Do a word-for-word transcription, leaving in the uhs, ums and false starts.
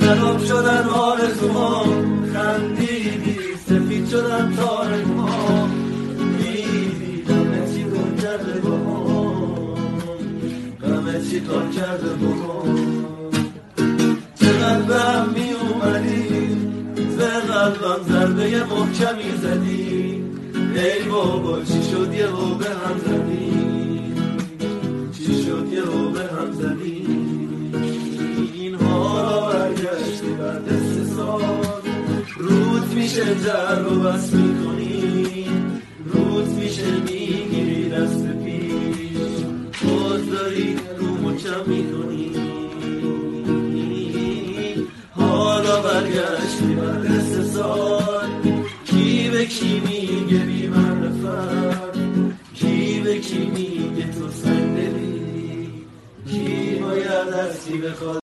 خراب شدن آرزوهام، خندیدی سفید شدن تارک‌هام، میدیدم چی کار کرده با هم، غمه چی کار کرده با هم. چقدر به هم می اومدی، به قلبم ضربه محکمی زدی، ای بابا چی شد یه رو به هم زدی، چی شد یه رو به هم زدی. این حالا برگشتی بعد سه سال، روت میشه در رو بس میکنی، روت میشه میگیری دست پیش، باز داری رو مچم میکنی. حالا برگشتی بعد سه سال، کی به کی میگه بی معرفت، کی به کی میگه تو سنگ دلی، کی باید هستی بخواد